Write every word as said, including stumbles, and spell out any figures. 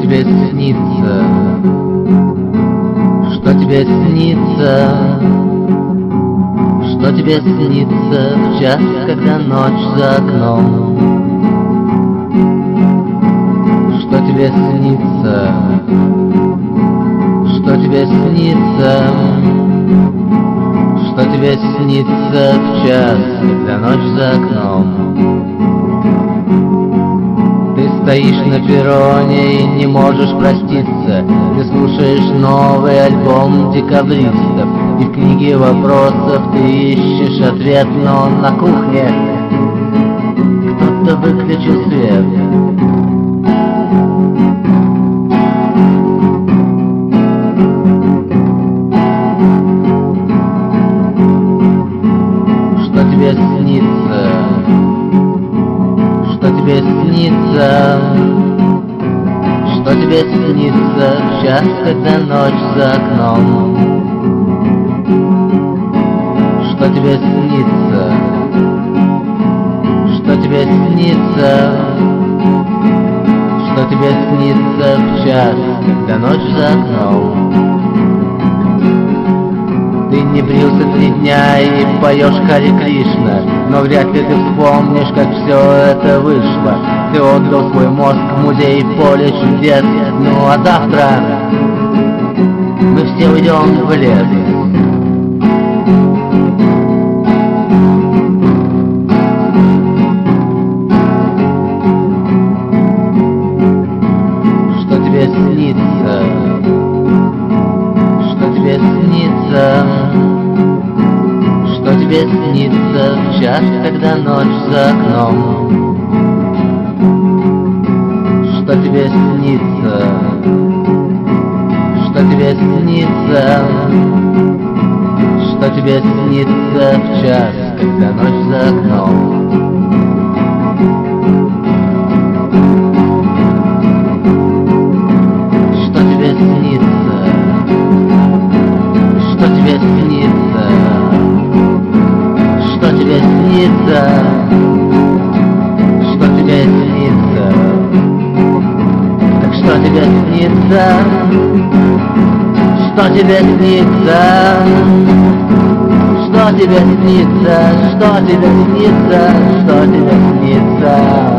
тебе снится? Что тебе снится? Что тебе снится в час, когда ночь за окном? Что тебе снится? Что тебе снится? Что тебе снится в час, когда ночь за окном? Ты стоишь на перроне и не можешь проститься. Ты слушаешь новый альбом декабристов, и в книге вопросов ты ищешь ответ, но на кухне кто-то выключил свет. Что тебе снится? Что тебе снится? Что тебе снится в час, когда ночь за окном? Что тебе снится? Что тебе снится? Что тебе снится в час, когда ночь за окном? Ты не брился три дня и поешь Харе Кришна, но вряд ли ты вспомнишь, как все это вышло. Ты отдал свой мозг в музей поле чудес. Ну а завтра мы все уйдем в лес. Что тебе снится? Что тебе снится? Что тебе снится в час, когда ночь за окном? Что тебе снится? Что тебе снится? Что тебе снится в час, когда ночь за окном? Что тебе снится? Что тебе снится? Что тебе снится? Что тебе снится? Так что тебе снится? Что тебе снится? Что тебе снится? Что тебе снится? Что тебе снится?